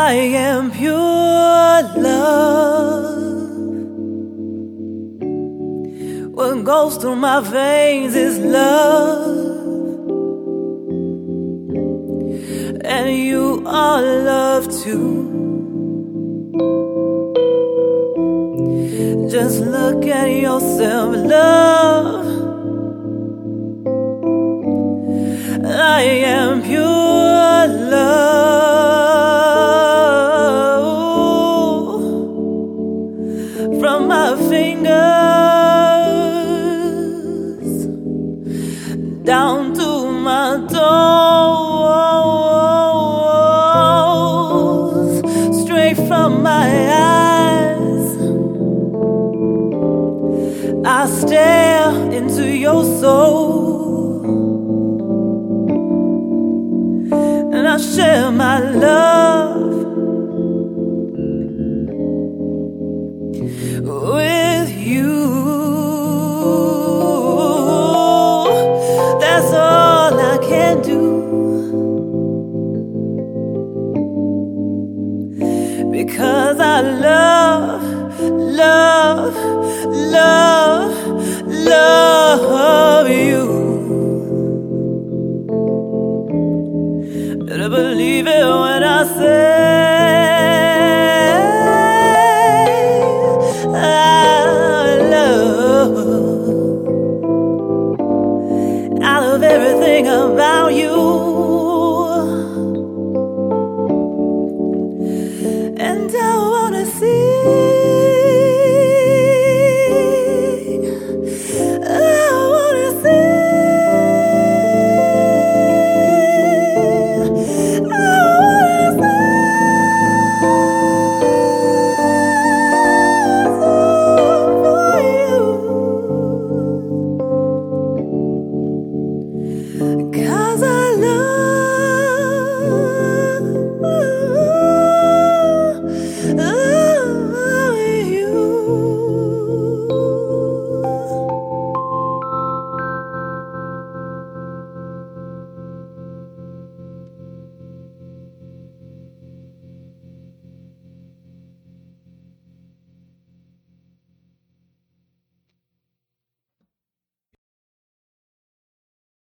I am pure love. What goes through my veins is love, and you are love too. Just look at yourself, love. I am pure love. From my fingers down to my toes, straight from my eyes, I stare into your soul, and I share my love with you. That's all I can do, because I love, love, love, love you.